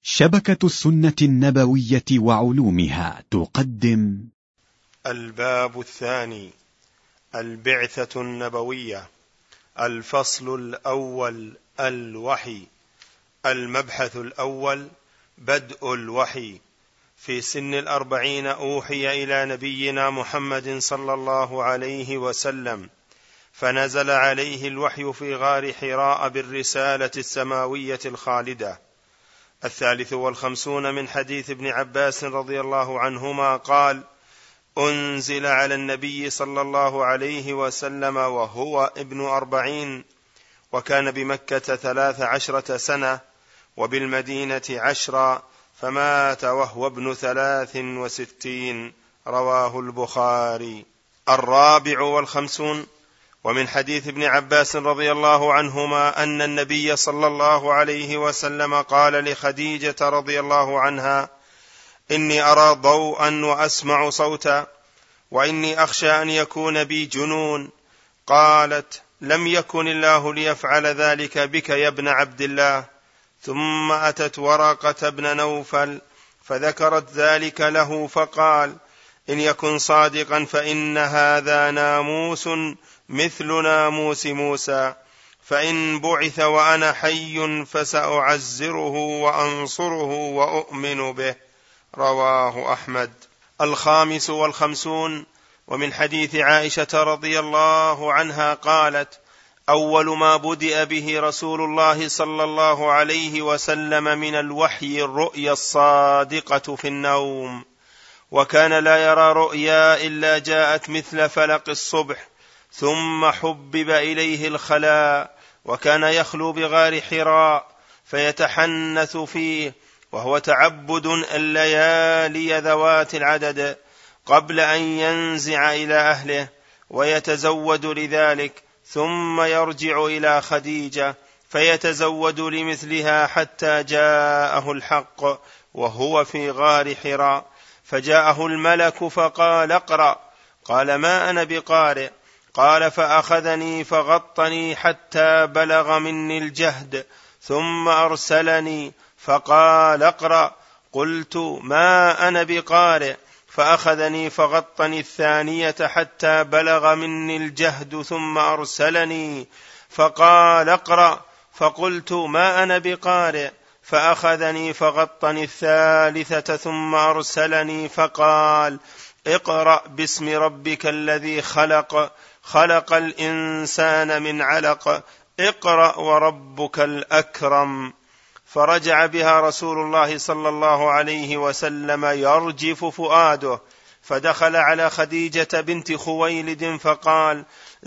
شبكة السنة النبوية وعلومها تقدم الباب الثاني: البعثة النبوية. الفصل الأول: الوحي. المبحث الأول: بدء الوحي. في سن 40 أوحي إلى نبينا محمد صلى الله عليه وسلم، فنزل عليه الوحي في غار حراء بالرسالة السماوية الخالدة. 53 من حديث ابن عباس رضي الله عنهما قال: أنزل على النبي صلى الله عليه وسلم وهو ابن 40، وكان بمكة 13 سنة وبالمدينة 10، فمات وهو ابن 63. رواه البخاري. 54 ومن حديث ابن عباس رضي الله عنهما أن النبي صلى الله عليه وسلم قال لخديجة رضي الله عنها: إني أرى ضوءا وأسمع صوتا، وإني أخشى أن يكون بي جنون. قالت: لم يكن الله ليفعل ذلك بك يا ابن عبد الله. ثم أتت ورقة بن نوفل فذكرت ذلك له، فقال: إن يكن صادقا فإن هذا ناموس مثل ناموس موسى، فإن بعث وأنا حي فسأعزره وأنصره وأؤمن به. رواه أحمد. 55 ومن حديث عائشة رضي الله عنها قالت: أول ما بدأ به رسول الله صلى الله عليه وسلم من الوحي الرؤيا الصادقة في النوم، وكان لا يرى رؤيا إلا جاءت مثل فلق الصبح، ثم حبب إليه الخلاء، وكان يخلو بغار حراء فيتحنث فيه، وهو تعبد الليالي ذوات العدد قبل أن ينزع إلى أهله ويتزود لذلك، ثم يرجع إلى خديجة فيتزود لمثلها حتى جاءه الحق وهو في غار حراء، فجاءه الملك فقال: اقرأ. قال: ما أنا بقارئ. قال: فأخذني فغطني حتى بلغ مني الجهد، ثم أرسلني فقال: اقرأ. قلت: ما أنا بقارئ. فأخذني فغطني الثانية حتى بلغ مني الجهد، ثم أرسلني فقال: اقرأ. فقلت: ما أنا بقارئ. فأخذني فغطني الثالثة ثم أرسلني فقال: اقرأ باسم ربك الذي خلق، خلق الإنسان من علق، اقرأ وربك الأكرم. فرجع بها رسول الله صلى الله عليه وسلم يرجف فؤاده، فدخل على خديجة بنت خويلد فقال: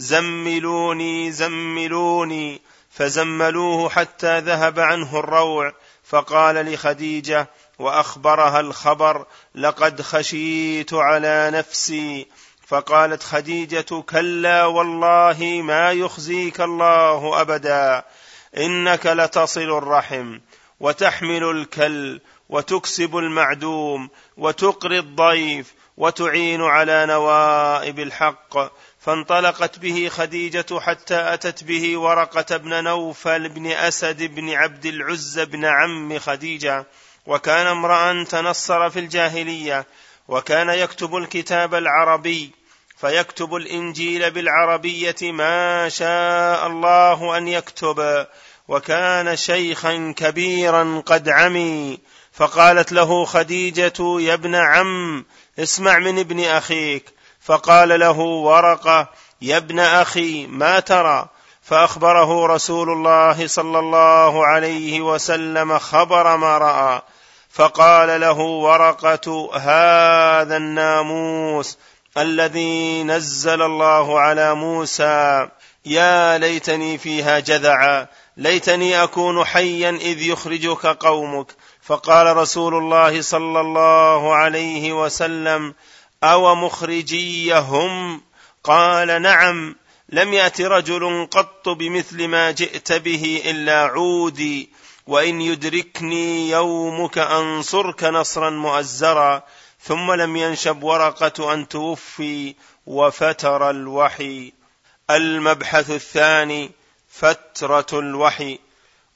زملوني زملوني، فزملوه حتى ذهب عنه الروع، فقال لخديجة وأخبرها الخبر: لقد خشيت على نفسي. فقالت خديجة: كلا والله ما يخزيك الله أبدا، إنك لتصل الرحم وتحمل الكل وتكسب المعدوم وتقري الضيف وتعين على نوائب الحق. فانطلقت به خديجة حتى أتت به ورقة بن نوفل بن أسد بن عبد العزى بن عم خديجة، وكان امرأ تنصر في الجاهلية، وكان يكتب الكتاب العربي، فيكتب الإنجيل بالعربية ما شاء الله أن يكتب، وكان شيخا كبيرا قد عمي. فقالت له خديجة: يا ابن عم، اسمع من ابن أخيك. فقال له ورقة: يا ابن أخي، ما ترى؟ فأخبره رسول الله صلى الله عليه وسلم خبر ما رأى. فقال له ورقة: هذا الناموس الذي نزل الله على موسى، يا ليتني فيها جذعا، ليتني أكون حيا إذ يخرجك قومك. فقال رسول الله صلى الله عليه وسلم: أو مخرجيهم؟ قال: نعم، لم يأت رجل قط بمثل ما جئت به إلا عودي، وإن يدركني يومك أنصرك نصرا مؤزرا. ثم لم ينشب ورقة أن توفي وفتر الوحي. المبحث الثاني: فترة الوحي.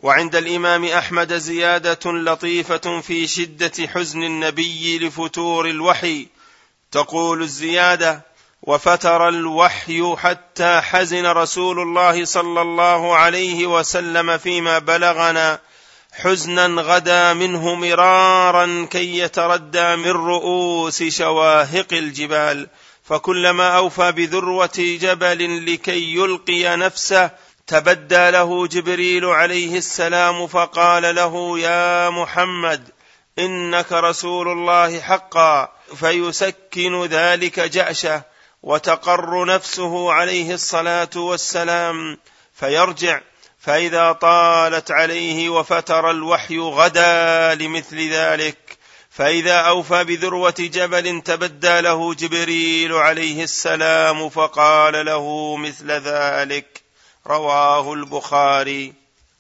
وعند الإمام أحمد زيادة لطيفة في شدة حزن النبي لفتور الوحي، تقول الزيادة: وفتر الوحي حتى حزن رسول الله صلى الله عليه وسلم فيما بلغنا حزنا غدا منه مرارا كي يتردى من رؤوس شواهق الجبال، فكلما أوفى بذروة جبل لكي يلقي نفسه تبدى له جبريل عليه السلام فقال له: يا محمد إنك رسول الله حقا، فيسكن ذلك جأشه وتقر نفسه عليه الصلاة والسلام، فيرجع، فإذا طالت عليه وفتر الوحي غدا لمثل ذلك، فإذا أوفى بذروة جبل تبدى له جبريل عليه السلام فقال له مثل ذلك. رواه البخاري.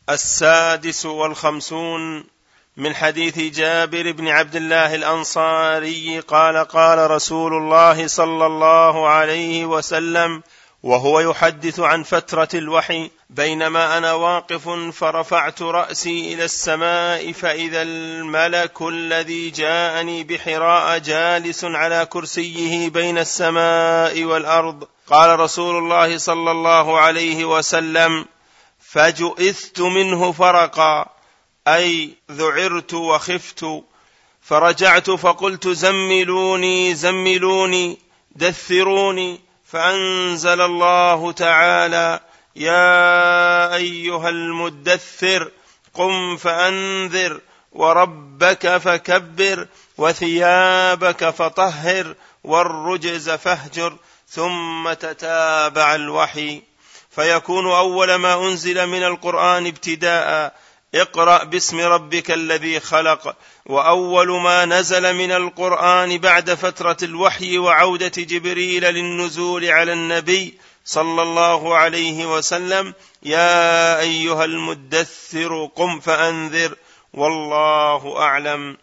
56 من حديث جابر بن عبد الله الأنصاري قال: قال رسول الله صلى الله عليه وسلم وهو يحدث عن فترة الوحي: بينما أنا واقف فرفعت رأسي إلى السماء فإذا الملك الذي جاءني بحراء جالس على كرسيه بين السماء والأرض. قال رسول الله صلى الله عليه وسلم: فجئثت منه فرقا، أي ذعرت وخفت، فرجعت فقلت: زملوني زملوني دثروني، فأنزل الله تعالى: يا أيها المدثر قم فأنذر وربك فكبر وثيابك فطهر والرجز فاهجر. ثم تتابع الوحي، فيكون أول ما أنزل من القرآن ابتداء: اقرأ باسم ربك الذي خلق. وأول ما نزل من القرآن بعد فترة الوحي وعودة جبريل للنزول على النبي صلى الله عليه وسلم: يا أيها المدثر قم فأنذر. والله أعلم.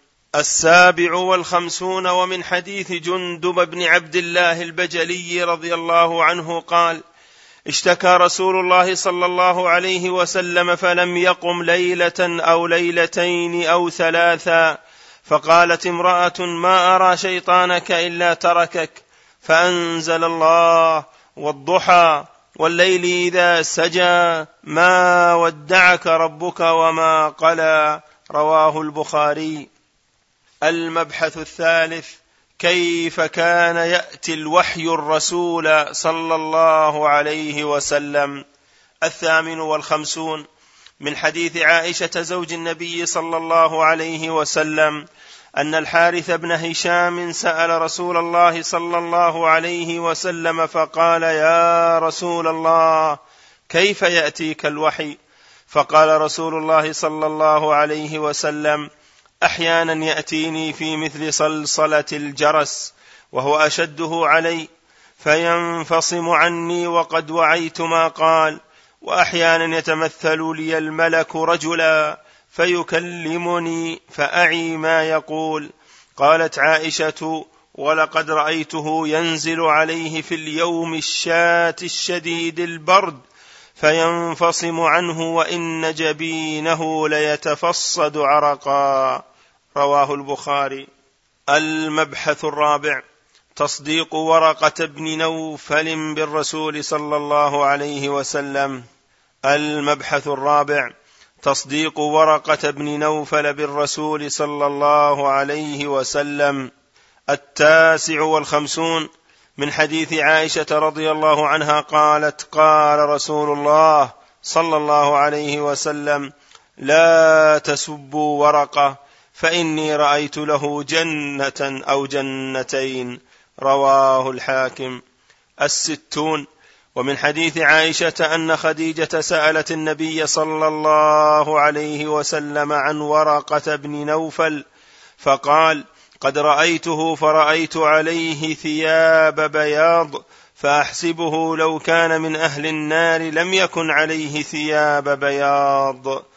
57 ومن حديث جندب بن عبد الله البجلي رضي الله عنه قال: اشتكى رسول الله صلى الله عليه وسلم فلم يقم ليلة أو ليلتين أو 3، فقالت امرأة: ما أرى شيطانك إلا تركك، فأنزل الله: والضحى والليل إذا سجى ما ودعك ربك وما قلى. رواه البخاري. المبحث 3: كيف كان يأتي الوحي الرسول صلى الله عليه وسلم؟ 58 من حديث عائشة زوج النبي صلى الله عليه وسلم أن الحارث بن هشام سأل رسول الله صلى الله عليه وسلم فقال: يا رسول الله كيف يأتيك الوحي؟ فقال رسول الله صلى الله عليه وسلم: أحيانا يأتيني في مثل صلصلة الجرس وهو أشده علي فينفصم عني وقد وعيت ما قال، وأحيانا يتمثل لي الملك رجلا فيكلمني فأعي ما يقول. قالت عائشة: ولقد رأيته ينزل عليه في اليوم الشات الشديد البرد فينفصم عنه وإن جبينه ليتفصد عرقا. رواه البخاري. المبحث 4: تصديق ورقة بن نوفل بالرسول صلى الله عليه وسلم. المبحث 4: تصديق ورقة بن نوفل بالرسول صلى الله عليه وسلم. 59 من حديث عائشة رضي الله عنها قالت: قال رسول الله صلى الله عليه وسلم: لا تسبوا ورقة فإني رأيت له جنة أو جنتين. رواه الحاكم. 60 ومن حديث عائشة أن خديجة سألت النبي صلى الله عليه وسلم عن ورقة بن نوفل فقال: قد رأيته فرأيت عليه ثياب بياض فأحسبه لو كان من أهل النار لم يكن عليه ثياب بياض.